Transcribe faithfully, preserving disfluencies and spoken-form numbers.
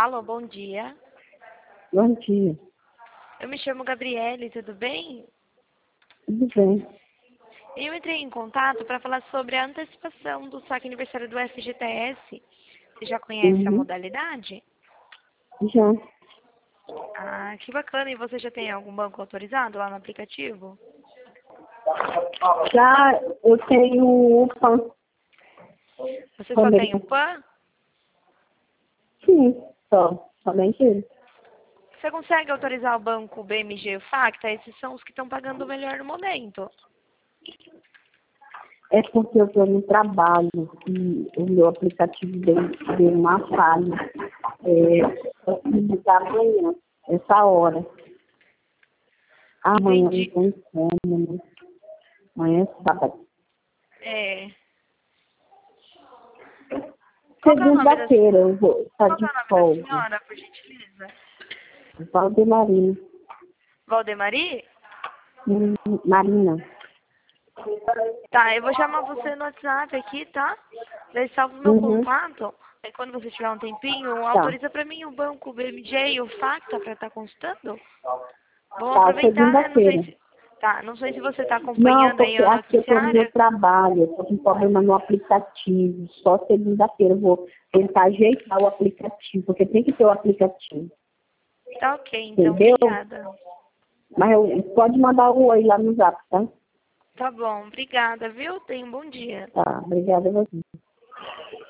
Alô, bom dia. Bom dia. Eu me chamo Gabriele, tudo bem? Tudo bem? Eu entrei em contato para falar sobre a antecipação do saque aniversário do F G T S. Você já conhece a Uhum. modalidade? Já. Ah, que bacana. E você já tem algum banco autorizado lá no aplicativo? Já eu tenho o PAN. Você só tem o Também. PAN? Sim, só. Somente ele. Você consegue autorizar o banco B M G e o Facta? Esses são os que estão pagando melhor no momento. É porque eu estou no trabalho e o meu aplicativo deu, deu uma falha. É, eu preciso da amanhã, essa hora. Amanhã não Entendi. tem como, né? Amanhã é sábado. É. Qual que é o nome da, Segunda-feira eu vou estar qual que de é o nome da folga. senhora, por gentileza? Valdemarina. Valdemari? Hum, Marina. Tá, eu vou chamar você no WhatsApp aqui, tá? Daí salva o meu Uhum. contato. Aí quando você tiver um tempinho, Tá. autoriza pra mim o banco B M G e o Facta pra estar consultando. Vamos Tá, aproveitar, né? Não sei segunda-feira. se. Tá, não sei se você tá Não, acompanhando aí porque o aqui eu estou no meu noticiário. trabalho, eu estou com problema no aplicativo. Só segunda-feira eu vou tentar ajeitar o aplicativo, porque tem que ter o aplicativo. Tá ok, então, Entendeu? obrigada. Mas eu, pode mandar o oi lá no zap, tá? Tá bom, obrigada, viu? Tenha um bom dia. Tá, obrigada a você.